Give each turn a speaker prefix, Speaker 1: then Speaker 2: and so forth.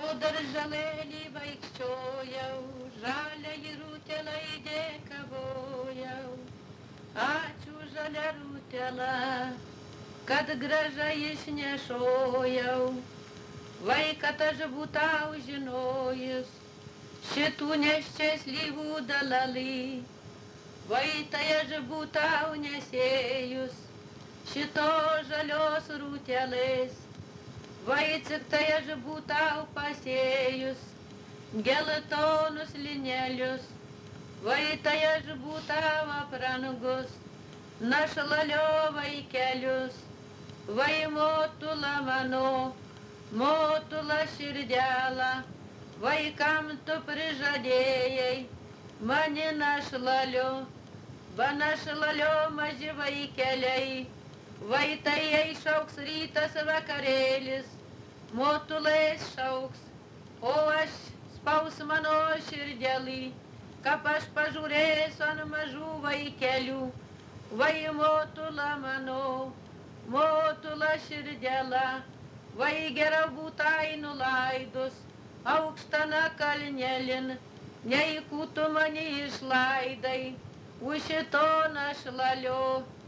Speaker 1: darželėlį vaikščiojau, žalią rūtelę įdėkavojau. Ačiū žalia rūtelė, kad gražą išnešojau. Vai, kad aš būtau žinojus šitų neščiaslyvų dalalį. Vai, tai aš būtau nesėjus šito žalios rūtelės. Vai, cik tai aš būtau pasėjus geltonus linelius. Vai, tai aš būtau aprangus našlalio vaikelius. Vai, motula mano, motula širdelė, vaikam tu prižadėjai mani našlalio. Va našlalio maži vaikeliai, vai tai jai šauks rytas vakarėlis, motulais šauks, o aš spaus mano širdelį, kaip aš pažiūrėsiu ant mažų vaikelių. Vai motula mano, motula širdelė, vai geriau būtai nulaidus aukštana kalnelin, nei kutu mani išlaidai už šito našlalio.